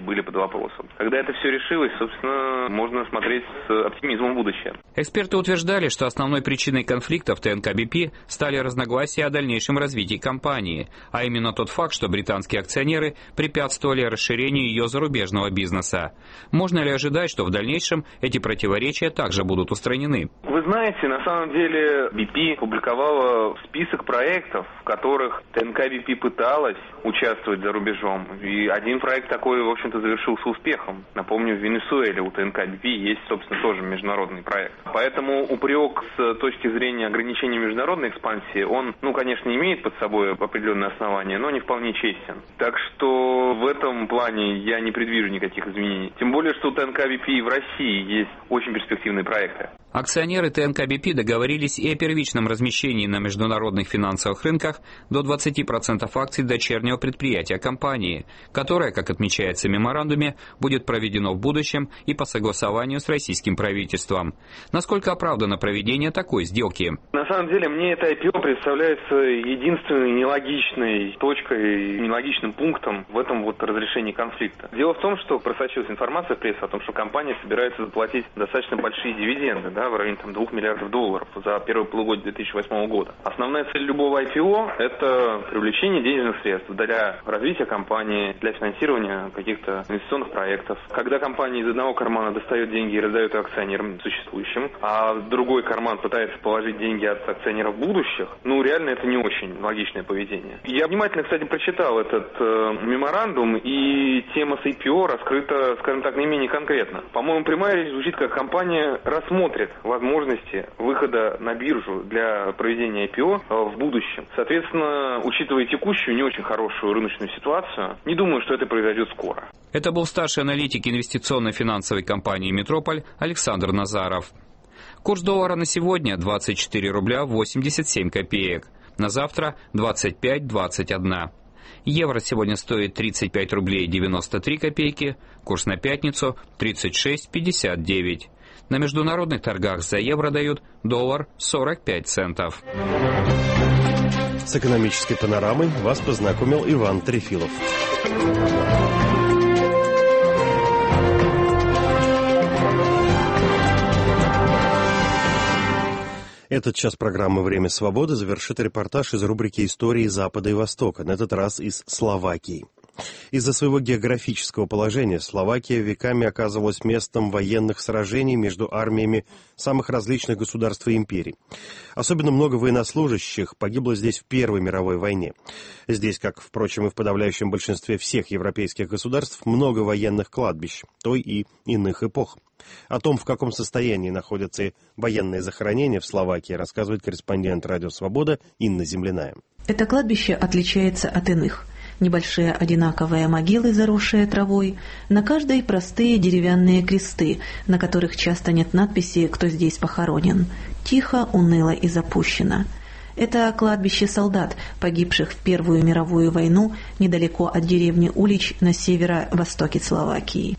вопросу. Когда это все решилось, собственно, можно смотреть с оптимизмом в будущее. Эксперты утверждали, что основной причиной конфликта в ТНК BP стали разногласия о дальнейшем развитии компании, а именно тот факт, что британские акционеры препятствовали расширению ее зарубежного бизнеса. Можно ли ожидать, что в дальнейшем эти противоречия также будут устранены? Вы знаете, на самом деле BP публиковала список проектов, в которых ТНК BP пыталась участвовать за рубежом. И один проект такой, в общем-то, завершился успехом. Напомню, в Венесуэле у ТНК BP есть, собственно, тоже международный проект. Поэтому упрек с точки зрения ограничения международной экспансии, он, конечно, имеет под собой определенные основания, но не вполне честен. Так что в этом плане я не предвижу никаких изменений. Тем более, что у ТНК BP и в России есть очень перспективные проекты. Акционеры ТНК BP договорились и о первичном размещении на международных финансовых рынках до 20% акций дочернего предприятия компании, которое, как отмечается в меморандуме, будет проведено в будущем и по согласованию с российским правительством. Насколько оправдано проведение такой сделки? На самом деле, мне это IPO представляется единственной нелогичной точкой, нелогичным пунктом в этом разрешении конфликта. Дело в том, что просочилась информация в прессу о том, что компания собирается заплатить достаточно большие дивиденды, в районе $2 миллиардов за первое полугодие 2008 года. Основная цель любого IPO – это привлечение денежных средств для развития компании, для финансирования каких-то инвестиционных проектов. Когда компания из одного кармана достает деньги и раздает их акционерам существующим, а в другой карман пытается положить деньги от акционеров будущих, реально это не очень логичное поведение. Я внимательно, кстати, прочитал этот меморандум, и тема с IPO раскрыта, скажем так, не менее конкретно. По-моему, прямая речь звучит, как компания рассмотрит возможности выхода на биржу для проведения IPO в будущем. Соответственно, учитывая текущую не очень хорошую рыночную ситуацию, не думаю, что это произойдет скоро. Это был старший аналитик инвестиционно-финансовой компании «Метрополь» Александр Назаров. Курс доллара на сегодня 24 рубля 87 копеек. На завтра 25,21. Евро сегодня стоит 35 рублей 93 копейки. Курс на пятницу 36,59. На международных торгах за евро дают доллар 45 центов. С экономической панорамой вас познакомил Иван Трефилов. Этот час программы «Время свободы» завершит репортаж из рубрики «Истории Запада и Востока», на этот раз из Словакии. Из-за своего географического положения Словакия веками оказывалась местом военных сражений между армиями самых различных государств и империй. Особенно много военнослужащих погибло здесь в Первой мировой войне. Здесь, как, впрочем, и в подавляющем большинстве всех европейских государств, много военных кладбищ той и иных эпох. О том, в каком состоянии находятся военные захоронения в Словакии, рассказывает корреспондент «Радио Свобода» Инна Земляная. Это кладбище отличается от иных. Небольшие одинаковые могилы, заросшие травой, на каждой простые деревянные кресты, на которых часто нет надписи «Кто здесь похоронен». Тихо, уныло и запущено. Это кладбище солдат, погибших в Первую мировую войну недалеко от деревни Улич на северо-востоке Словакии.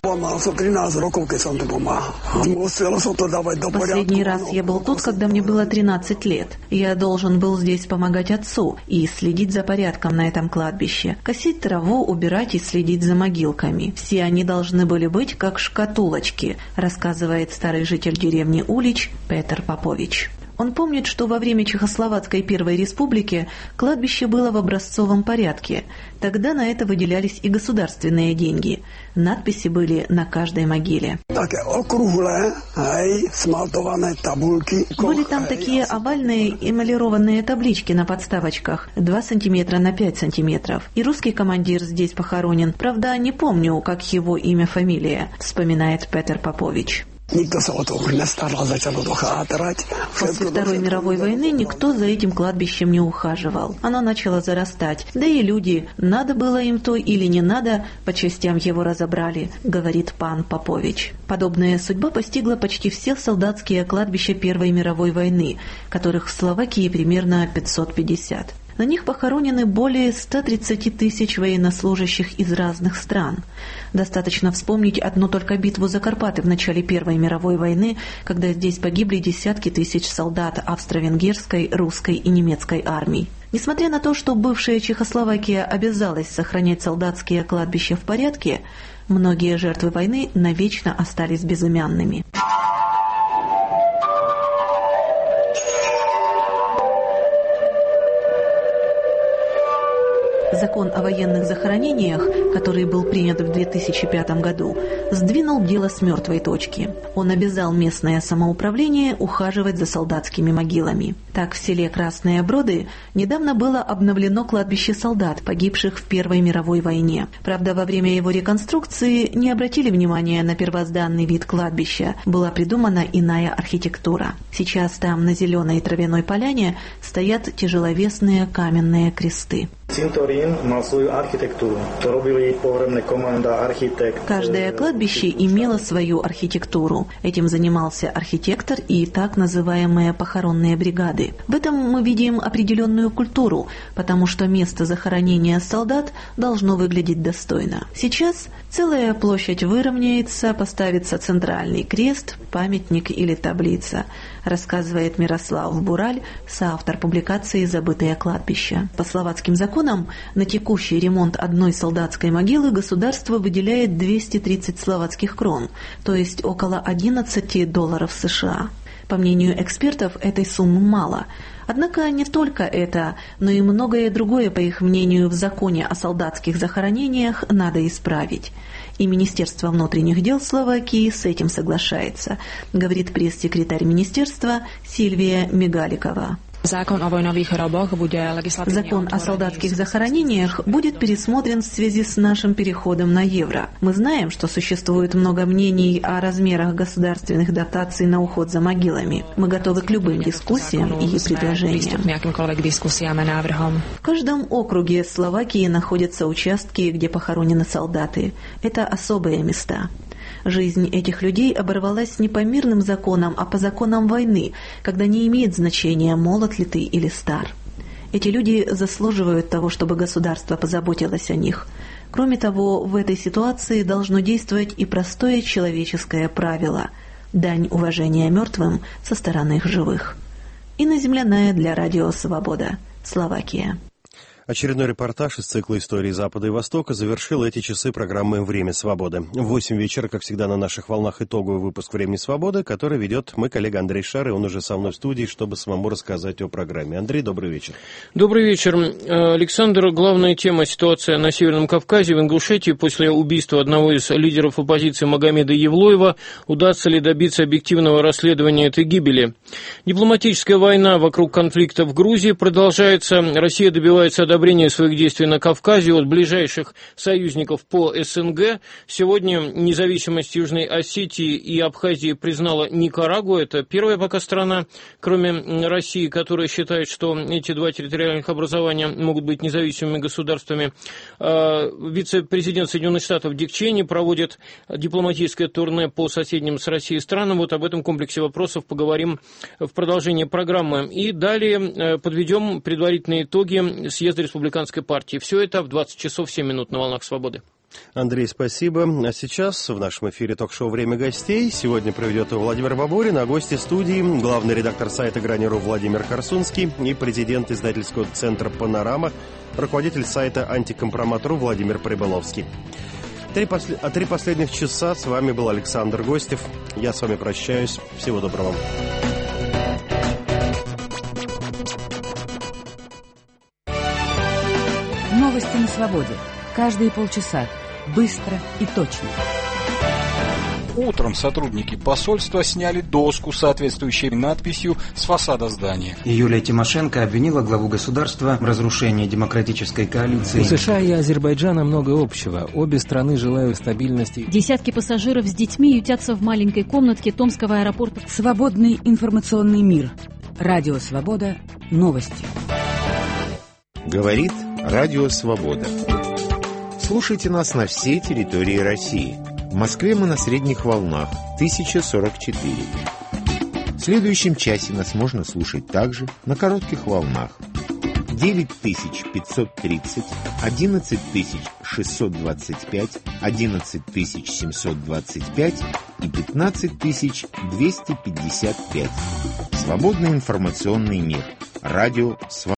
Последний раз я был тут, когда мне было 13 лет. Я должен был здесь помогать отцу и следить за порядком на этом кладбище, косить траву, убирать и следить за могилками. Все они должны были быть как шкатулочки, рассказывает старый житель деревни Улич Петр Попович. Он помнит, что во время Чехословацкой Первой Республики кладбище было в образцовом порядке. Тогда на это выделялись и государственные деньги. Надписи были на каждой могиле. Были там такие овальные эмалированные таблички на подставочках 2 сантиметра на 5 сантиметров. И русский командир здесь похоронен. Правда, не помню, как его имя, фамилия, вспоминает Петр Попович. После Второй мировой войны никто за этим кладбищем не ухаживал. Оно начало зарастать. Да и люди, надо было им то или не надо, по частям его разобрали, говорит пан Попович. Подобная судьба постигла почти все солдатские кладбища Первой мировой войны, которых в Словакии примерно 550. На них похоронены более 130 тысяч военнослужащих из разных стран. Достаточно вспомнить одну только битву за Карпаты в начале Первой мировой войны, когда здесь погибли десятки тысяч солдат австро-венгерской, русской и немецкой армий. Несмотря на то, что бывшая Чехословакия обязалась сохранять солдатские кладбища в порядке, Многие жертвы войны навечно остались безымянными. Закон о военных захоронениях, который был принят в 2005 году, сдвинул дело с мертвой точки. Он обязал местное самоуправление ухаживать за солдатскими могилами. Так, в селе Красные Броды недавно было обновлено кладбище солдат, погибших в Первой мировой войне. Правда, во время его реконструкции не обратили внимания на первозданный вид кладбища. Была придумана иная архитектура. Сейчас там, на зеленой травяной поляне, стоят тяжеловесные каменные кресты. Каждое кладбище имело свою архитектуру. Этим занимался архитектор и так называемые похоронные бригады. В этом мы видим определенную культуру, потому что место захоронения солдат должно выглядеть достойно. Сейчас целая площадь выровняется, поставится центральный крест, памятник или таблица, рассказывает Мирослав Бураль, соавтор публикации «Забытые кладбища». По словацким законам, на текущий ремонт одной солдатской могилы государство выделяет 230 словацких крон, то есть около $11 США. По мнению экспертов, этой суммы мало. Однако не только это, но и многое другое, по их мнению, в законе о солдатских захоронениях надо исправить. И Министерство внутренних дел Словакии с этим соглашается, говорит пресс-секретарь министерства Сильвия Мигаликова. Закон о солдатских захоронениях будет пересмотрен в связи с нашим переходом на евро. Мы знаем, что существует много мнений о размерах государственных дотаций на уход за могилами. Мы готовы к любым дискуссиям и предложениям. В каждом округе Словакии находятся участки, где похоронены солдаты. Это особые места. Жизнь этих людей оборвалась не по мирным законам, а по законам войны, когда не имеет значения, молод ли ты или стар. Эти люди заслуживают того, чтобы государство позаботилось о них. Кроме того, в этой ситуации должно действовать и простое человеческое правило – дань уважения мертвым со стороны живых. Инна Земляная для Радио Свобода, Словакия. Очередной репортаж из цикла «Истории Запада и Востока» завершил эти часы программы «Время свободы». В 8 вечера, как всегда, на наших волнах итоговый выпуск «Времени свободы», который ведет мой коллега Андрей Шар, и он уже со мной в студии, чтобы самому рассказать о программе. Андрей, добрый вечер. Добрый вечер. Александр, главная тема — ситуация на Северном Кавказе, в Ингушетии, после убийства одного из лидеров оппозиции Магомеда Евлоева. Удастся ли добиться объективного расследования этой гибели? Дипломатическая война вокруг конфликта в Грузии продолжается. Россия добивается одобрения своих действий на Кавказе от ближайших союзников по СНГ. Сегодня независимость Южной Осетии и Абхазии признала Никарагуа. Это первая пока страна, кроме России, которая считает, что эти два территориальных образования могут быть независимыми государствами. Вице-президент Соединенных Штатов Дик Чейни проводит дипломатическое турне по соседним с Россией странам. Вот об этом комплексе вопросов поговорим в продолжении программы. И далее подведем предварительные итоги съезда Республиканской партии. Все это в 20 часов 7 минут на волнах свободы. Андрей, спасибо. А сейчас в нашем эфире ток-шоу «Время гостей». Сегодня проведет его Владимир Бабурин, а гости студии — главный редактор сайта «Грани.ру» Владимир Корсунский и президент издательского центра «Панорама», руководитель сайта «Антикомпромат.ру» Владимир Прибыловский. Три последних часа с вами был Александр Гостев. Я с вами прощаюсь. Всего доброго. Новости на свободе. Каждые полчаса. Быстро и точно. Утром сотрудники посольства сняли доску с соответствующей надписью с фасада здания. Юлия Тимошенко обвинила главу государства в разрушении демократической коалиции. У США и Азербайджана много общего. Обе страны желают стабильности. Десятки пассажиров с детьми ютятся в маленькой комнатке Томского аэропорта. Свободный информационный мир. Радио Свобода. Новости. Говорит Радио Свобода. Слушайте нас на всей территории России. В Москве мы на средних волнах 1044. В следующем часе нас можно слушать также на коротких волнах 9530, 11625, 11725 и 15255. Свободный информационный мир. Радио Свобода.